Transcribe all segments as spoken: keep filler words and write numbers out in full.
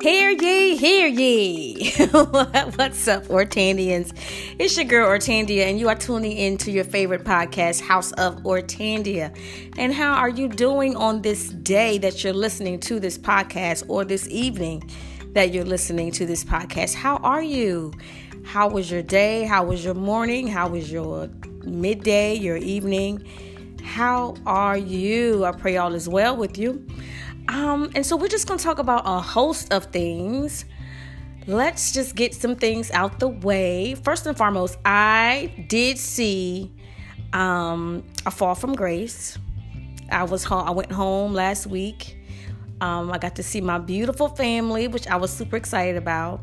Hear ye, hear ye. What's up, Ortandians? It's your girl, Ortandia, and you are tuning into your favorite podcast, House of Ortandia. And how are you doing on this day that you're listening to this podcast, or this evening that you're listening to this podcast? How are you? How was your day? How was your morning? How was your midday, your evening? How are you? I pray all is well with you. Um, and so we're just going to talk about a host of things. Let's just get some things out the way. First and foremost, I did see um, A Fall from Grace. I was home. I went home last week. Um, I got to see my beautiful family, which I was super excited about.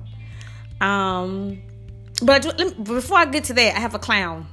Um, but let me, before I get to that, I have a clown.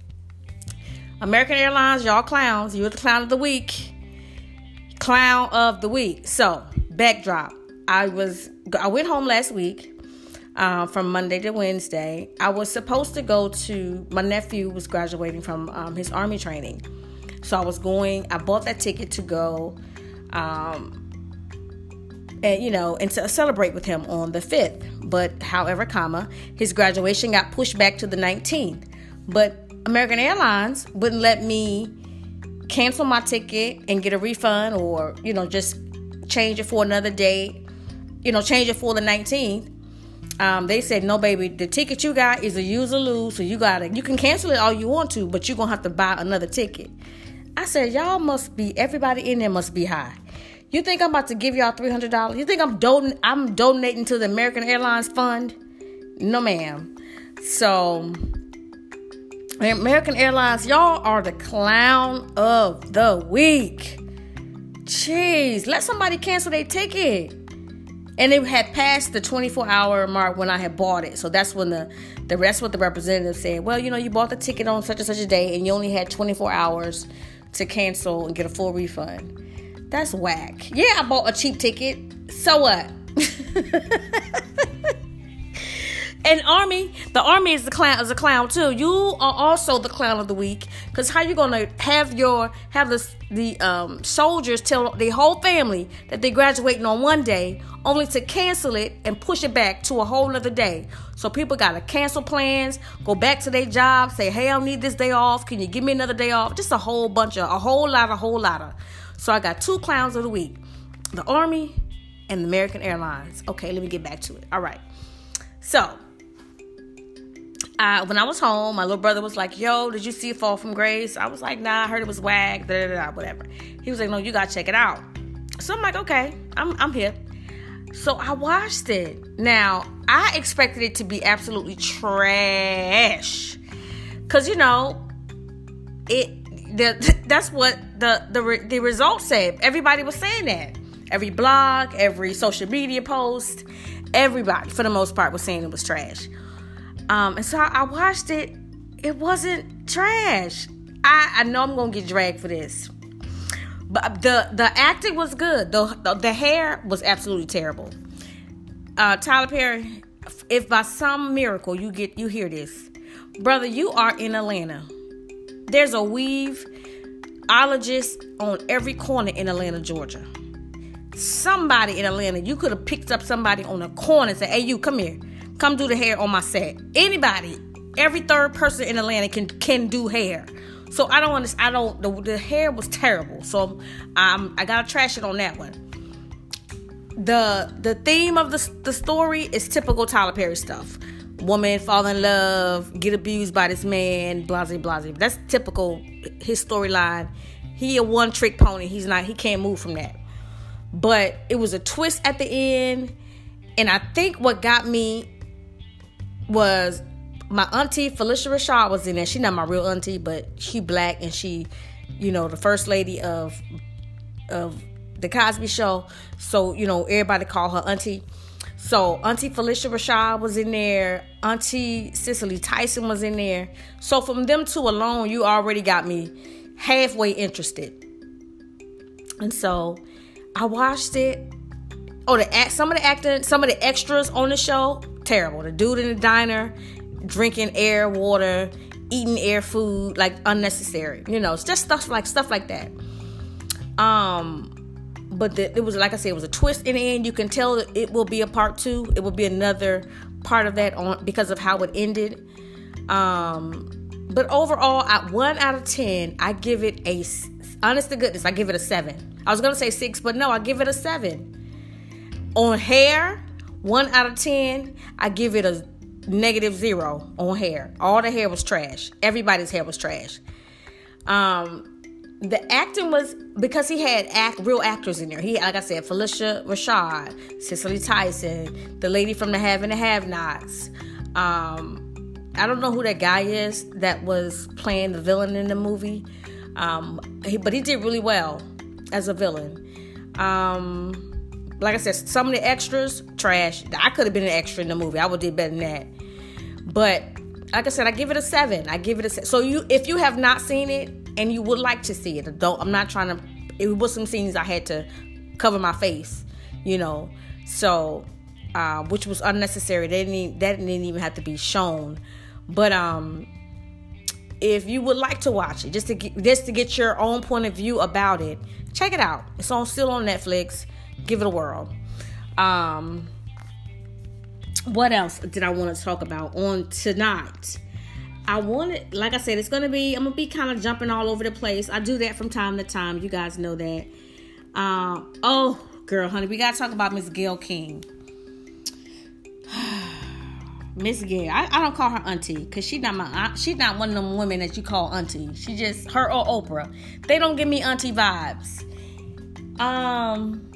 American Airlines, y'all clowns. You're the clown of the week. Clown of the week. So, backdrop. I was I went home last week uh, from Monday to Wednesday. I was supposed to go to, my nephew was graduating from um, his army training. So I was going, I bought that ticket to go um, and, you know, and to celebrate with him on the fifth. But however, comma, his graduation got pushed back to the nineteenth. But American Airlines wouldn't let me cancel my ticket and get a refund, or, you know, just change it for another date, you know, change it for the nineteenth. Um, they said, no, baby, the ticket you got is a use or lose. So you got to, you can cancel it all you want to, but you're going to have to buy another ticket. I said, y'all must be, everybody in there must be high. You think I'm about to give y'all three hundred dollars? You think I'm don- I'm donating to the American Airlines Fund? No, ma'am. So American Airlines, y'all are the clown of the week. Jeez, let somebody cancel their ticket. And it had passed the twenty-four hour mark when I had bought it. So that's when the, the rest what the representative said. Well, you know, you bought the ticket on such and such a day and you only had twenty-four hours to cancel and get a full refund. That's whack. Yeah, I bought a cheap ticket. So what? And Army, the Army is the clown is a clown too. You are also the clown of the week, because how you gonna have your have the the um, soldiers tell the whole family that they're graduating on one day, only to cancel it and push it back to a whole other day. So people gotta cancel plans, go back to their job, say, hey, I need this day off. Can you give me another day off? Just a whole bunch of a whole lot, a whole lot of. So I got two clowns of the week: the Army and the American Airlines. Okay, let me get back to it. All right, so. Uh, when I was home, my little brother was like, yo, did you see A Fall from Grace? I was like, nah, I heard it was whack, da, da, da, whatever. He was like, no, you got to check it out. So I'm like, okay, I'm I'm hip. So I watched it. Now, I expected it to be absolutely trash. Because, you know, it the that's what the, the, the results said. Everybody was saying that. Every blog, every social media post, everybody, for the most part, was saying it was trash. Um, and so I, I watched it. It wasn't trash. I, I know I'm going to get dragged for this. But the, the acting was good. The, the, the hair was absolutely terrible. Uh, Tyler Perry, if by some miracle you get you hear this, brother, you are in Atlanta. There's a weaveologist on every corner in Atlanta, Georgia. Somebody in Atlanta, you could have picked up somebody on a corner and said, hey, you, come here. Come do the hair on my set. Anybody, every third person in Atlanta can can do hair. So I don't understand. I don't. The, the hair was terrible. So um, I gotta trash it on that one. The the theme of the the story is typical Tyler Perry stuff. Woman fall in love, get abused by this man, blah blah blah. That's typical his storyline. He a one trick pony. He's not. He can't move from that. But it was a twist at the end, and I think what got me was my auntie Phylicia Rashad was in there. She's not my real auntie, but she black, and she, you know, the first lady of of the Cosby Show. So, you know, everybody call her auntie. So Auntie Phylicia Rashad was in there. Auntie Cicely Tyson was in there. So from them two alone, you already got me halfway interested. And so I watched it. Oh, the act, some of the acting, some of the extras on the show, terrible. The dude in the diner, drinking air, water, eating air food, like unnecessary. You know, it's just stuff like stuff like that. Um, but the, it was, like I said, it was a twist in the end. You can tell that it will be a part two. It will be another part of that on because of how it ended. Um, but overall, at one out of ten, I give it a, honest to goodness, I give it a seven. I was going to say six, but no, I give it a seven. On hair, one out of ten, I give it a negative zero on hair. All the hair was trash. Everybody's hair was trash. Um, the acting was, because he had act, real actors in there. He, like I said, Phylicia Rashad, Cicely Tyson, the lady from The Have and the Have-Nots. Um, I don't know who that guy is that was playing the villain in the movie. Um, he, but he did really well as a villain. Um, like I said, some of the extras, trash. I could have been an extra in the movie. I would have did better than that. But like I said, I give it a seven. I give it a seven. So you, if you have not seen it and you would like to see it, don't. I'm not trying to. It was some scenes I had to cover my face, you know. So, uh, which was unnecessary. They didn't. Even, that didn't even have to be shown. But um, if you would like to watch it, just to get, just to get your own point of view about it, check it out. It's on still on Netflix. Give it a whirl. Um, what else did I want to talk about on tonight? I wanted, like I said, it's going to be, I'm going to be kind of jumping all over the place. I do that from time to time. You guys know that. Um, oh, girl, honey, we got to talk about Miss Gayle King. Miss Gayle, I, I don't call her auntie because she's not my, she's not one of them women that you call auntie. She just, her or Oprah. They don't give me auntie vibes. Um...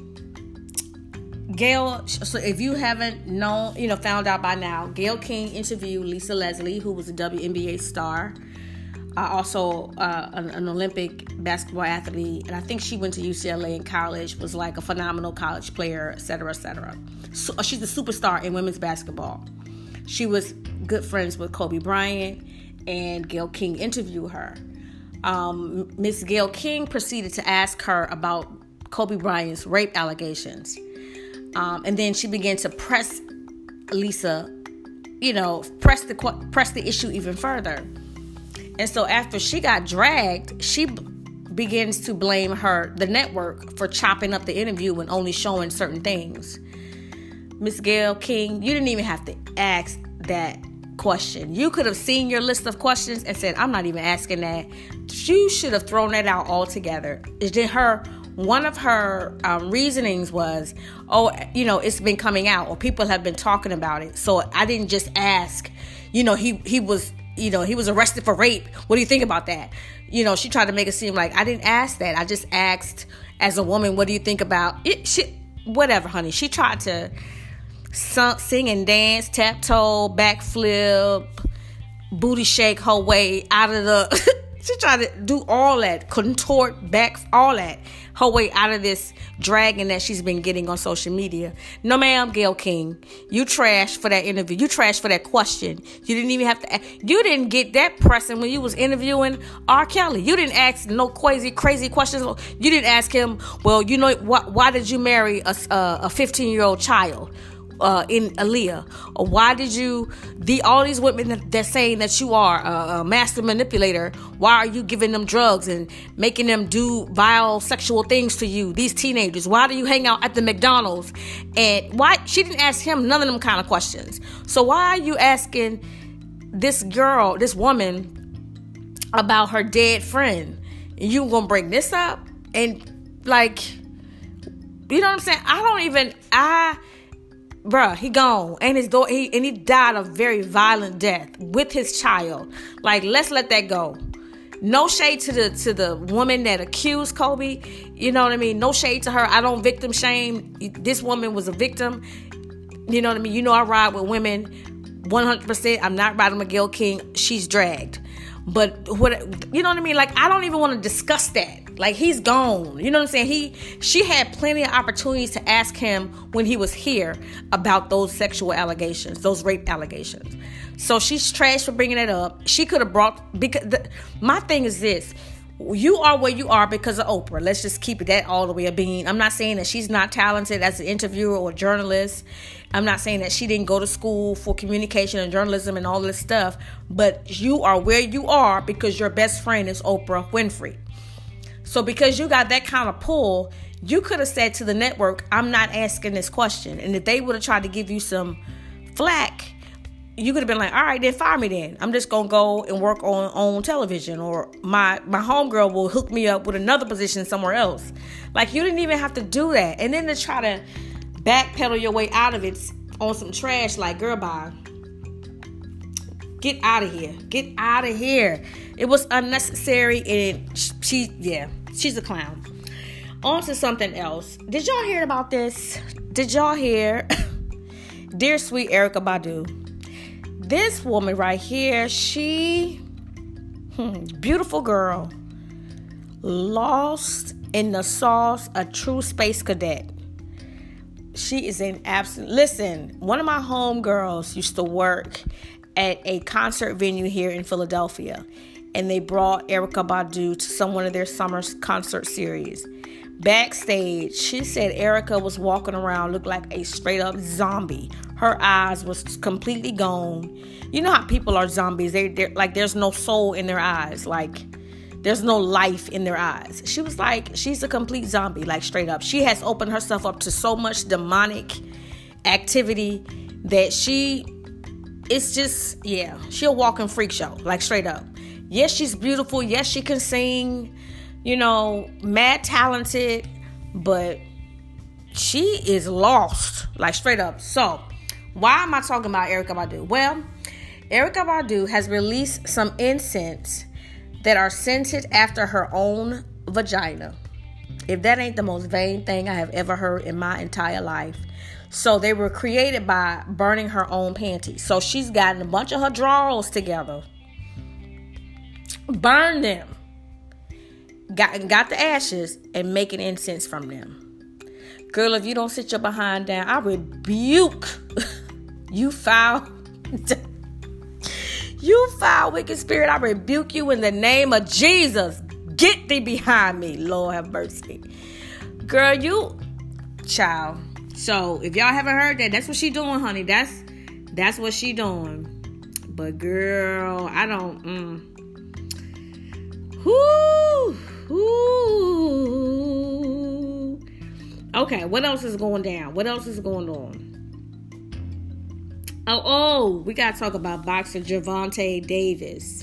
Gayle, so if you haven't known, you know, found out by now, Gayle King interviewed Lisa Leslie, who was a W N B A star, uh, also uh, an, an Olympic basketball athlete, and I think she went to U C L A in college, was like a phenomenal college player, et cetera, et cetera. So, she's a superstar in women's basketball. She was good friends with Kobe Bryant, and Gayle King interviewed her. Um, Miss Gayle King proceeded to ask her about Kobe Bryant's rape allegations. Um, and then she began to press Lisa, you know, press the press the issue even further. And so after she got dragged, she b- begins to blame her, the network, for chopping up the interview and only showing certain things. Miss Gayle King, you didn't even have to ask that question. You could have seen your list of questions and said, I'm not even asking that. You should have thrown that out altogether. Is it her? One of her um, reasonings was, oh, you know, it's been coming out or people have been talking about it. So I didn't just ask, you know, he, he was, you know, he was arrested for rape. What do you think about that? You know, she tried to make it seem like I didn't ask that. I just asked as a woman, what do you think about it? She, whatever, honey. She tried to sing and dance, tap toe, backflip, booty shake her way out of the... She tried to do all that, contort back, all that, her way out of this dragging that she's been getting on social media. No, ma'am, Gayle King, you trash for that interview. You trash for that question. You didn't even have to. You didn't get that pressing when you was interviewing R. Kelly. You didn't ask no crazy, crazy questions. You didn't ask him, well, you know, why, why did you marry a a fifteen-year-old child? Uh, in Aaliyah, or why did you, the all these women that, that saying that you are a, a master manipulator, why are you giving them drugs and making them do vile sexual things to you, these teenagers? Why do you hang out at the McDonald's? And why, she didn't ask him none of them kind of questions. So why are you asking this girl, this woman, about her dead friend? And you gonna bring this up? And like, you know what I'm saying? I don't even, I... Bruh, he gone. And his daughter, he, and he died a very violent death with his child. Like, let's let that go. No shade to the to the woman that accused Kobe. You know what I mean? No shade to her. I don't victim shame. This woman was a victim. You know what I mean? You know I ride with women one hundred percent. I'm not riding with Gayle King. She's dragged. But what, you know what I mean? Like, I don't even want to discuss that. Like, he's gone. You know what I'm saying? He, she had plenty of opportunities to ask him when he was here about those sexual allegations, those rape allegations. So she's trash for bringing it up. She could have brought, because the, my thing is this. You are where you are because of Oprah. Let's just keep it that all the way of being. I'm not saying that she's not talented as an interviewer or a journalist. I'm not saying that she didn't go to school for communication and journalism and all this stuff. But you are where you are because your best friend is Oprah Winfrey. So because you got that kind of pull, you could have said to the network, I'm not asking this question. And if they would have tried to give you some flack, you could have been like, all right, then fire me then. I'm just going to go and work on, on television, or my, my homegirl will hook me up with another position somewhere else. Like, you didn't even have to do that. And then to try to backpedal your way out of it on some trash, like, girl, bye. Get out of here. Get out of here. It was unnecessary, and she, yeah, she's a clown. On to something else. Did y'all hear about this? Did y'all hear? Dear sweet Erykah Badu. This woman right here, she, hmm, beautiful girl, lost in the sauce, a true space cadet. She is an absolute, listen, one of my homegirls used to work at a concert venue here in Philadelphia, and they brought Erykah Badu to some one of their summer concert series. Backstage, she said Erykah was walking around, looked like a straight up zombie. Her eyes was completely gone. You know how people are zombies? They, they're like, there's no soul in their eyes. Like, there's no life in their eyes. She was like, she's a complete zombie, like straight up. She has opened herself up to so much demonic activity that she, it's just, yeah, she'll walk in freak show, like straight up. Yes, she's beautiful. Yes, she can sing, you know, mad talented, but she is lost, like straight up. So, why am I talking about Erykah Badu? Well, Erykah Badu has released some incense that are scented after her own vagina. If that ain't the most vain thing I have ever heard in my entire life. So they were created by burning her own panties. So she's gotten a bunch of her drawers together, burned them, got, got the ashes, and making incense from them. Girl, if you don't sit your behind down, I rebuke you foul, you foul wicked spirit. I rebuke you in the name of Jesus. Get thee behind me, Lord have mercy. Girl, you, child. So if y'all haven't heard that, that's what she doing, honey. That's that's what she doing. But girl, I don't. Mm. Whoo, whoo. Okay, what else is going down? What else is going on? Oh, oh, we got to talk about boxer Gervonta Davis.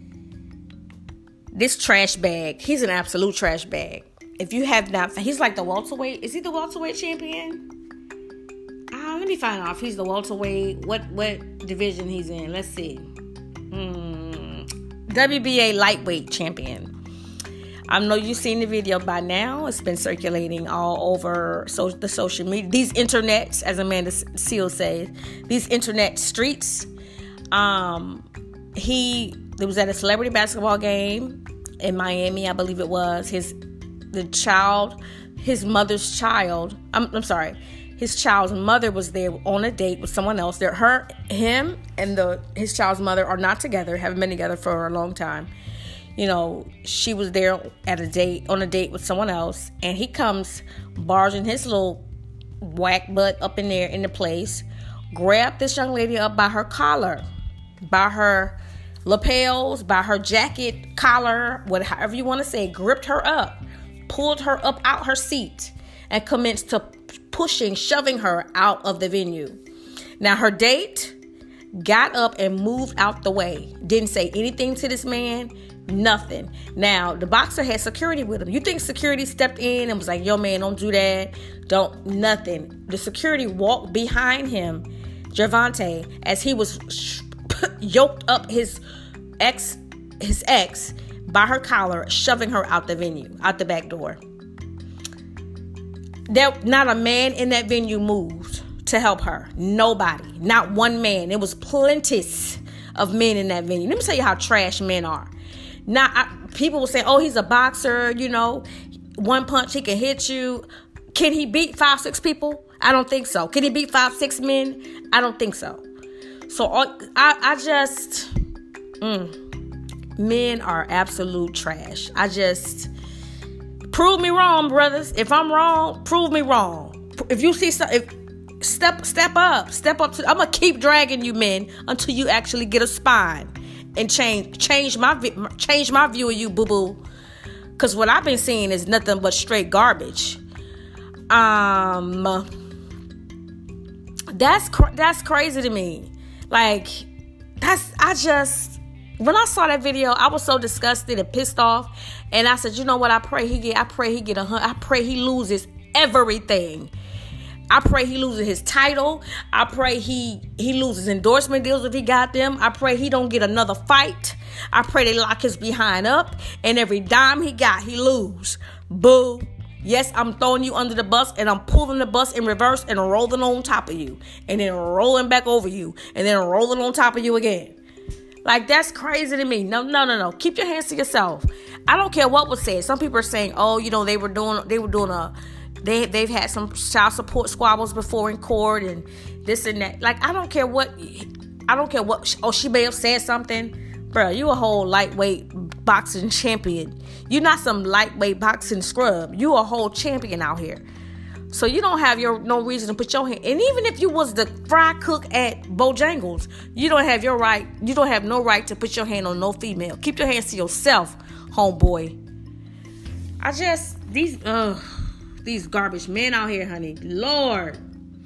This trash bag. He's an absolute trash bag. If you have not, he's like the welterweight. Is he the welterweight champion? Uh, let me find out if he's the welterweight. What what division he's in? Let's see. Hmm. W B A lightweight champion. I know you've seen the video by now. It's been circulating all over so, the social media. These internets, as Amanda Seales says, these internet streets. Um, he it was at a celebrity basketball game in Miami, I believe it was. His the child, his mother's child. I'm, I'm sorry, his child's mother was there on a date with someone else. There, her, him, and the his child's mother are not together. Haven't been together for a long time. You know, she was there at a date, on a date with someone else, and he comes barging his little whack butt up in there in the place, grabbed this young lady up by her collar, by her lapels, by her jacket collar, whatever however you want to say, gripped her up, pulled her up out her seat, and commenced to pushing, shoving her out of the venue. Now, her date got up and moved out the way. Didn't say anything to this man. Nothing. Now, the boxer had security with him. You think security stepped in and was like, yo, man, don't do that. Don't, nothing. The security walked behind him, Gervonta, as he was sh- yoked up his ex, his ex by her collar, shoving her out the venue, out the back door. There, not a man in that venue moved to help her. Nobody. Not one man. It was plenteous of men in that venue. Let me tell you how trash men are. Now, I, people will say, oh, he's a boxer, you know, one punch, he can hit you. Can he beat five, six people? I don't think so. Can he beat five, six men? I don't think so. So I, I just, mm, men are absolute trash. I just, prove me wrong, brothers. If I'm wrong, prove me wrong. If you see something, step, step up, step up to, I'm going to keep dragging you men until you actually get a spine. And change change my change my view of you, boo boo. Because what I've been seeing is nothing but straight garbage. Um, that's cr- that's crazy to me. Like, that's, I just, when I saw that video, I was so disgusted and pissed off. And I said, you know what? I pray he get, I pray he get a hundred. I pray he loses everything. I pray he loses his title. I pray he, he loses endorsement deals if he got them. I pray he don't get another fight. I pray they lock his behind up. And every dime he got, he lose. Boo. Yes, I'm throwing you under the bus, and I'm pulling the bus in reverse and rolling on top of you, and then rolling back over you, and then rolling on top of you again. Like, that's crazy to me. No, no, no, no. Keep your hands to yourself. I don't care what was said. Some people are saying, oh, you know, they were doing, they were doing a, they, they've had some child support squabbles before in court and this and that. Like, I don't care what, I don't care what, oh, she may have said something. Bro, you a whole lightweight boxing champion. You're not some lightweight boxing scrub. You a whole champion out here. So you don't have your no reason to put your hand. And even if you was the fry cook at Bojangles, you don't have your right. You don't have no right to put your hand on no female. Keep your hands to yourself, homeboy. I just these uh these garbage men out here, honey. Lord.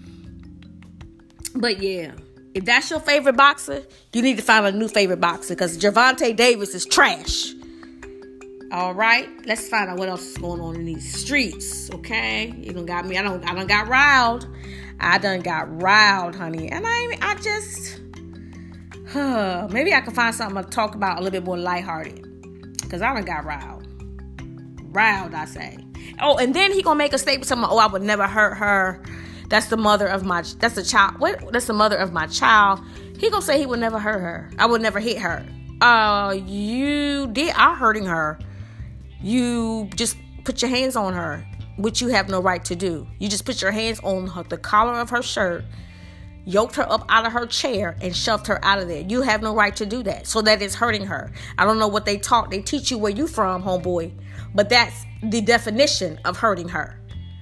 But yeah. If that's your favorite boxer, you need to find a new favorite boxer because Gervonta Davis is trash. All right, let's find out what else is going on in these streets. Okay, you done got me. I don't. I done got riled. I done got riled, honey. And I, I just, huh, maybe I can find something to talk about a little bit more lighthearted because I done got riled. Riled, I say. Oh, and then he gonna make a statement. Something. Oh, I would never hurt her. That's the mother of my, that's the child, what? That's the mother of my child. He gonna say he would never hurt her. I would never hit her. Uh, you did, I hurting her. You just put your hands on her, which you have no right to do. You just put your hands on her, the collar of her shirt, yoked her up out of her chair, and shoved her out of there. You have no right to do that. So that is hurting her. I don't know what they taught. They teach you where you from, homeboy. But that's the definition of hurting her.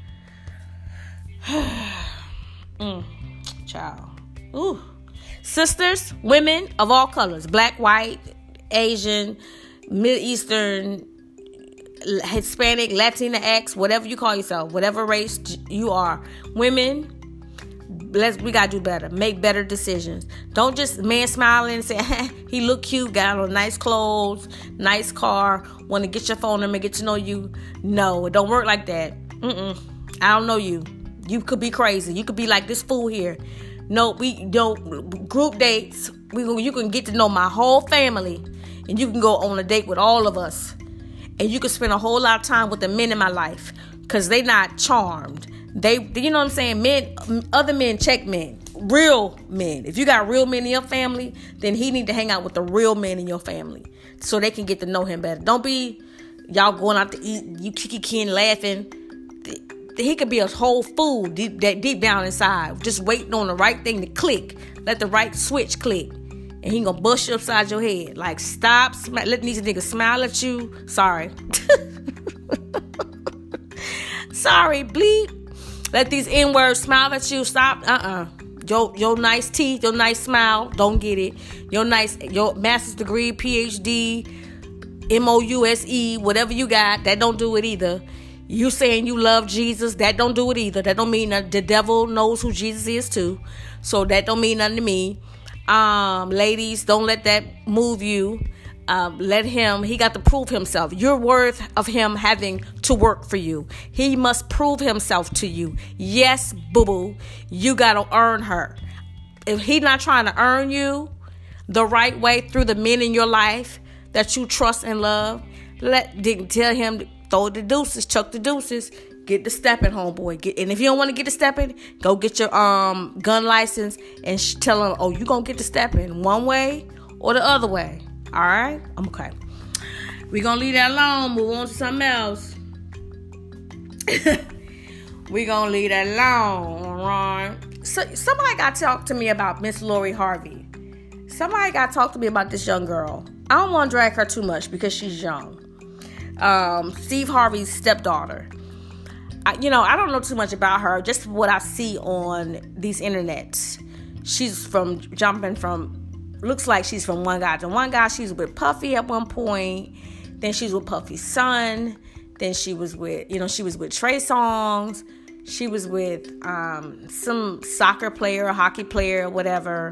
mm, child. Ooh. Sisters, women of all colors, black, white, Asian, Middle Eastern, Hispanic, Latinx, whatever you call yourself, whatever race you are, women, let's we gotta do better. Make better decisions. Don't just man smiling and say he look cute, got on nice clothes, nice car, want to get your phone number, get to know you. No, it don't work like that. Mm-mm. I don't know you. You could be crazy. You could be like this fool here. No, we don't group dates. We you can get to know my whole family, and you can go on a date with all of us, and you can spend a whole lot of time with the men in my life because they not charmed. They, you know what I'm saying? Men, other men check men, real men. If you got real men in your family, then he need to hang out with the real men in your family so they can get to know him better. Don't be y'all going out to eat, you kiki laughing. He could be a whole fool deep, deep down inside, just waiting on the right thing to click. Let the right switch click, and he gonna bust you upside your head. Like, stop, sm- let these niggas smile at you. Sorry, sorry, bleep. Let these N words smile at you. Stop. Uh uh Your your nice teeth, your nice smile. Don't get it. Your nice your master's degree, P H D, M O U S E, whatever you got. That don't do it either. You saying you love Jesus, that don't do it either. That don't mean that the devil knows who Jesus is too. So that don't mean nothing to me. Um, ladies, don't let that move you. Um, let him, he got to prove himself. You're worth of him having to work for you. He must prove himself to you. Yes, boo-boo, you got to earn her. If he not trying to earn you the right way through the men in your life that you trust and love, let tell him, throw the deuces, chuck the deuces, get the stepping, homeboy. Get, and if you don't want to get the stepping, go get your um gun license and sh- tell him, oh, you gonna get the stepping one way or the other way. All right, okay. We gonna leave that alone. Move on to something else. We gonna leave that alone, all right? So somebody got to talk to me about Miss Lori Harvey. Somebody got to talk to me about this young girl. I don't want to drag her too much because she's young. Um, Steve Harvey's stepdaughter. I, you know, I don't know too much about her. Just what I see on these internets. She's from jumping from. Looks like she's from one guy to one guy. She's with Puffy at one point. Then she was with Puffy's son. Then she was with, you know, she was with Trey Songz. She was with um, some soccer player, hockey player, whatever.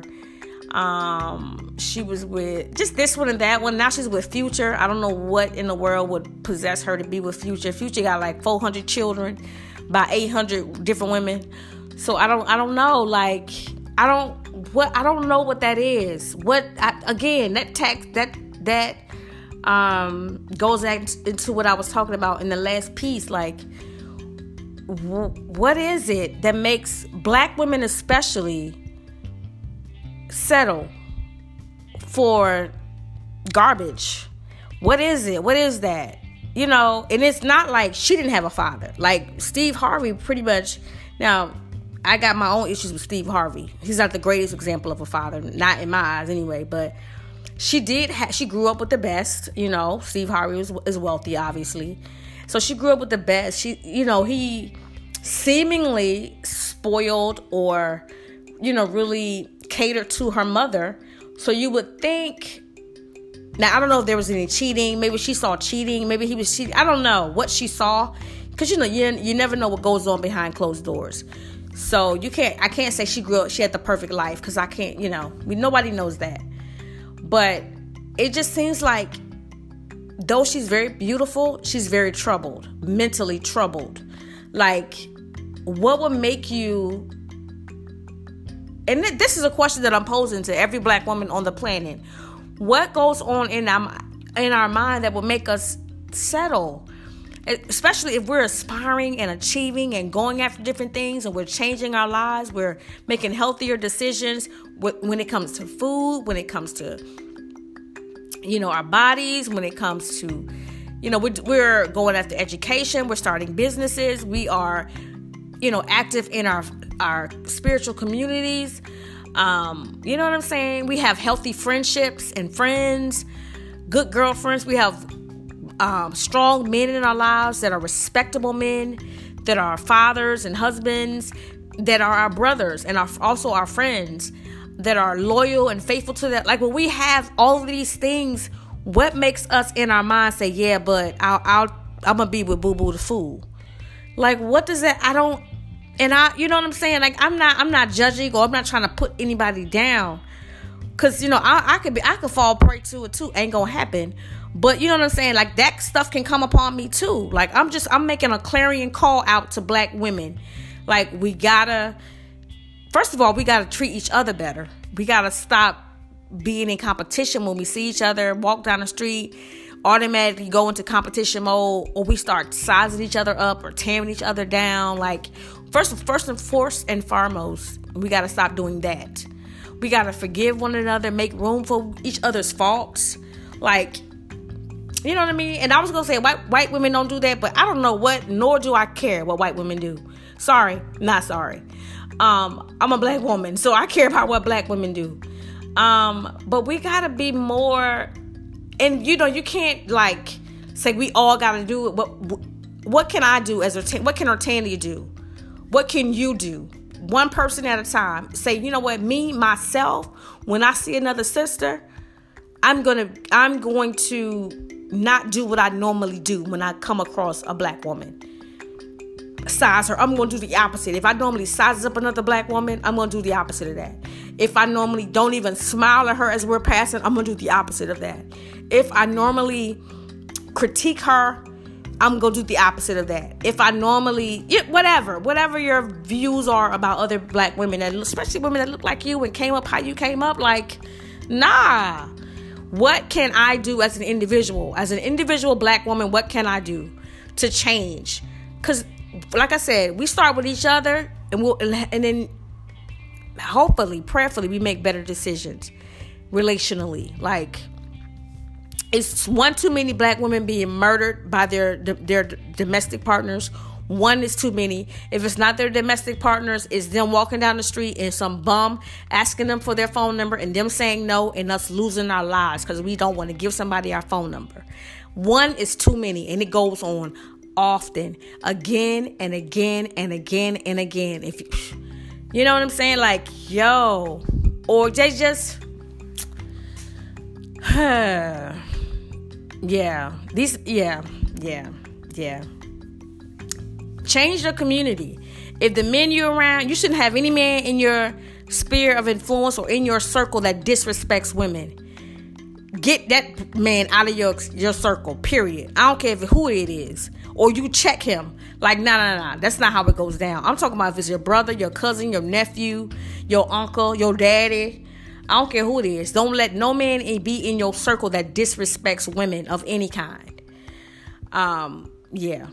Um, she was with just this one and that one. Now she's with Future. I don't know what in the world would possess her to be with Future. Future got like four hundred children by eight hundred different women. So I don't, I don't know. Like, I don't, what, I don't know what that is. What, I, again, that tax, that, that, um, goes into what I was talking about in the last piece. Like, w- what is it that makes black women especially settle for garbage? What is it? What is that? You know, and it's not like she didn't have a father. Like Steve Harvey pretty much, now I got my own issues with Steve Harvey. He's not the greatest example of a father, not in my eyes anyway, but she did ha- she grew up with the best. You know, Steve Harvey was, is wealthy, obviously. So she grew up with the best. She, you know, he seemingly spoiled or, you know, really catered to her mother. So you would think, now I don't know if there was any cheating. Maybe she saw cheating. Maybe he was cheating. I don't know what she saw, because you know you you never know what goes on behind closed doors. So you can't. I can't say she grew up. She had the perfect life, because I can't. You know, we, nobody knows that. But it just seems like, though she's very beautiful, she's very troubled, mentally troubled. Like, what would make you? And this is a question that I'm posing to every black woman on the planet. What goes on in our, in our mind that will make us settle? Especially if we're aspiring and achieving and going after different things, and we're changing our lives. We're making healthier decisions when it comes to food, when it comes to, you know, our bodies, when it comes to, you know, we're, we're going after education. We're starting businesses. We are, you know, active in our our spiritual communities. Um, you know what I'm saying? We have healthy friendships and friends, good girlfriends. We have um, strong men in our lives that are respectable men, that are fathers and husbands, that are our brothers and are also our friends, that are loyal and faithful to that. Like, when we have all of these things, what makes us in our mind say, yeah, but I'll, I'll, I'm going to be with Boo Boo the Fool? Like, what does that, I don't, and I, you know what I'm saying? Like, I'm not, I'm not judging, or I'm not trying to put anybody down. Cause, you know, I, I could be, I could fall prey to it too. Ain't gonna happen. But you know what I'm saying? Like, that stuff can come upon me too. Like, I'm just, I'm making a clarion call out to black women. Like, we gotta, first of all, we gotta treat each other better. We gotta stop being in competition when we see each other, walk down the street, automatically go into competition mode, or we start sizing each other up or tearing each other down. Like, first, first and first and foremost, we got to stop doing that. We got to forgive one another, make room for each other's faults. Like, you know what I mean? And I was going to say white, white women don't do that, but I don't know what, nor do I care what white women do. Sorry, not sorry. Um, I'm a black woman, so I care about what black women do. Um, but we got to be more, and you know, you can't like say we all got to do it. What, what can I do as a, what can Ortania do? What can you do? One person at a time. Say, you know what, me, myself, when I see another sister, I'm going to, I'm going to not do what I normally do when I come across a black woman. Size her. I'm going to do the opposite. If I normally size up another black woman, I'm going to do the opposite of that. If I normally don't even smile at her as we're passing, I'm going to do the opposite of that. If I normally critique her, I'm going to do the opposite of that. If I normally, yeah, whatever, whatever your views are about other black women, and especially women that look like you and came up how you came up, like, nah. What can I do as an individual? As an individual black woman, what can I do to change? Because, like I said, we start with each other, and we'll, and then hopefully, prayerfully, we make better decisions relationally. Like, it's one too many black women being murdered by their their domestic partners. One is too many. If it's not their domestic partners, it's them walking down the street and some bum asking them for their phone number and them saying no, and us losing our lives because we don't want to give somebody our phone number. One is too many, and it goes on often, again and again and again and again. If you, you know what I'm saying, like, yo, or they just, yeah, these, yeah, yeah, yeah. Change the community. If the men you're around, you shouldn't have any man in your sphere of influence or in your circle that disrespects women. Get that man out of your your circle, period. I don't care if who it is. Or you check him. Like, nah, nah, nah. That's not how it goes down. I'm talking about if it's your brother, your cousin, your nephew, your uncle, your daddy. I don't care who it is. Don't let no man be in your circle that disrespects women of any kind. Um, yeah.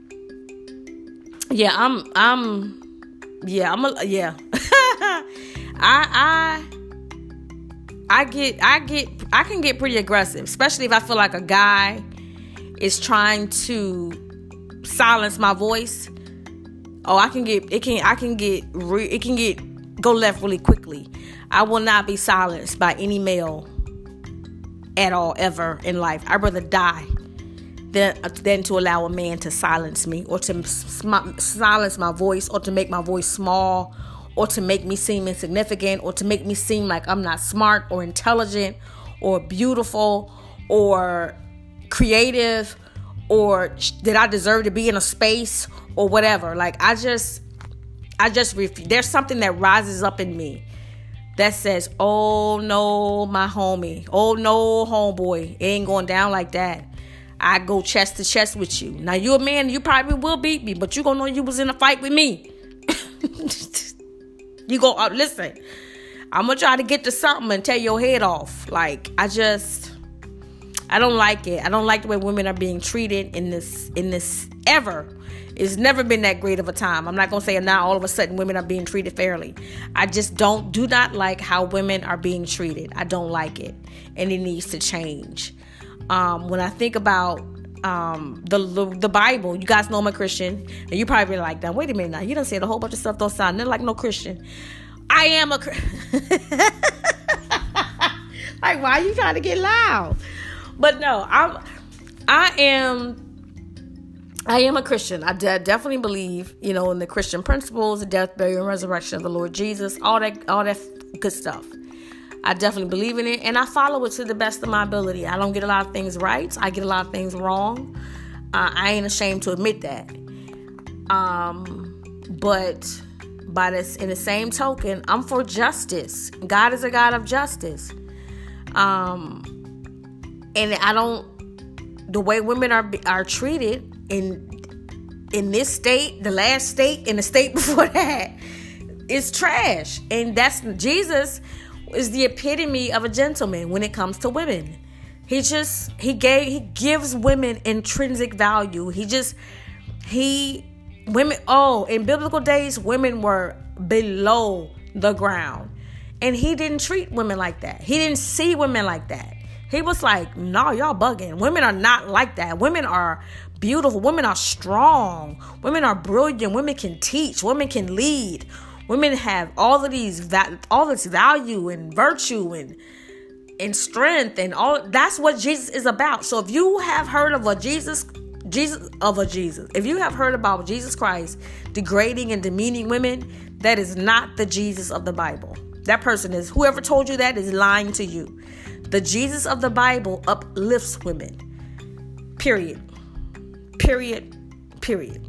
Yeah, I'm, I'm, yeah, I'm, a, yeah. I, I, I get, I get, I can get pretty aggressive, especially if I feel like a guy is trying to silence my voice. Oh, I can get, it can, I can get, re, it can get, go left really quickly. I will not be silenced by any male at all, ever in life. I'd rather die than, than to allow a man to silence me or to sm- silence my voice or to make my voice small or to make me seem insignificant or to make me seem like I'm not smart or intelligent or beautiful or creative or that I deserve to be in a space or whatever. Like, I just, I just refuse. There's something that rises up in me that says, oh no, my homie. Oh no, homeboy. It ain't going down like that. I go chest to chest with you. Now, you a man, you probably will beat me, but you gonna know you was in a fight with me. You go, uh, listen, I'm gonna try to get to something and tear your head off. Like, I just, I don't like it. I don't like the way women are being treated in this, in this ever. It's never been that great of a time. I'm not going to say now all of a sudden women are being treated fairly. I just don't, do not like how women are being treated. I don't like it. And it needs to change. Um, when I think about um, the, the the Bible, you guys know I'm a Christian. And you probably like that. Wait a minute now. You done said a whole bunch of stuff don't sound nothing like no Christian. I am a like, why are you trying to get loud? But no, I'm, I am... I am a Christian. I de- definitely believe, you know, in the Christian principles, the death, burial, and resurrection of the Lord Jesus, all that, all that good stuff. I definitely believe in it, and I follow it to the best of my ability. I don't get a lot of things right. I get a lot of things wrong. Uh, I ain't ashamed to admit that. Um, but by this, in the same token, I'm for justice. God is a God of justice. Um, and I don't, the way women are are treated in in this state, the last state, and the state before that, is trash. And that's, Jesus is the epitome of a gentleman when it comes to women. He just, he gave, he gives women intrinsic value. He just, he, women, oh, in biblical days, women were below the ground. And he didn't treat women like that. He didn't see women like that. He was like, no, y'all bugging. Women are not like that. Women are beautiful. Women are strong. Women are brilliant. Women can teach. Women can lead. Women have all of these, va- all this value and virtue and and strength and all. That's what Jesus is about. So if you have heard of a Jesus, Jesus of a Jesus, if you have heard about Jesus Christ degrading and demeaning women, that is not the Jesus of the Bible. That person is, whoever told you that is lying to you. The Jesus of the Bible uplifts women. Period. Period. Period.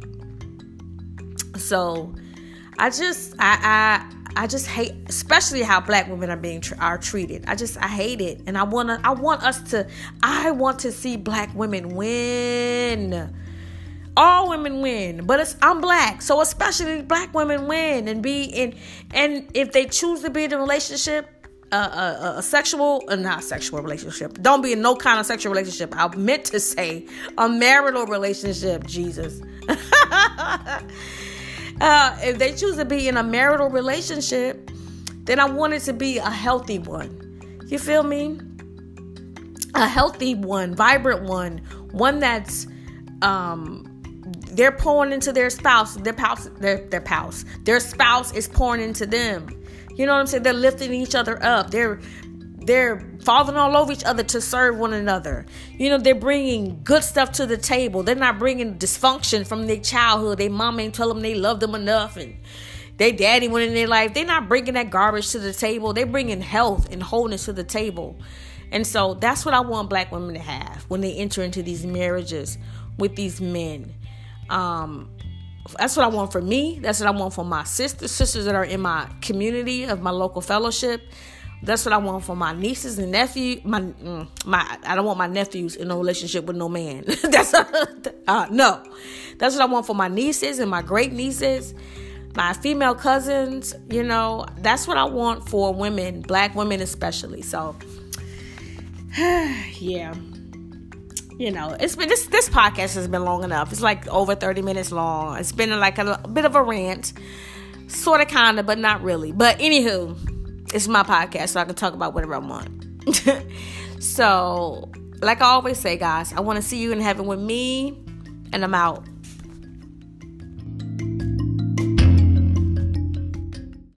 So, I just, I, I, I just hate, especially how black women are being are treated. I just, I hate it, and I wanna, I want us to, I want to see black women win. All women win, but it's, I'm black, so especially black women win and be in, and if they choose to be in a relationship. Uh, a, a sexual, uh, not sexual relationship. Don't be in no kind of sexual relationship. I meant to say a marital relationship, Jesus. uh, if they choose to be in a marital relationship, then I want it to be a healthy one. You feel me? A healthy one, vibrant one, one that's, um, they're pouring into their spouse, their spouse, their, their spouse, their spouse is pouring into them. You know what I'm saying? They're lifting each other up. They're they're falling all over each other to serve one another. You know, they're bringing good stuff to the table. They're not bringing dysfunction from their childhood. Their mom ain't tell them they love them enough and their daddy went in their life. They're not bringing that garbage to the table. They're bringing health and wholeness to the table. And so that's what I want black women to have when they enter into these marriages with these men. Um, that's what I want for me. That's what I want for my sisters, sisters that are in my community of my local fellowship. That's what I want for my nieces and nephews. My, my, I don't want my nephews in a relationship with no man. That's uh, no. That's what I want for my nieces and my great nieces, my female cousins. You know, that's what I want for women, black women especially. So, yeah. You know, it's been this this podcast has been long enough. It's like over thirty minutes long. It's been like a, a bit of a rant, sort of, kind of, but not really. But anywho. It's my podcast, so I can talk about whatever I want. So, like I always say, guys, I want to see you in heaven with me, and I'm out.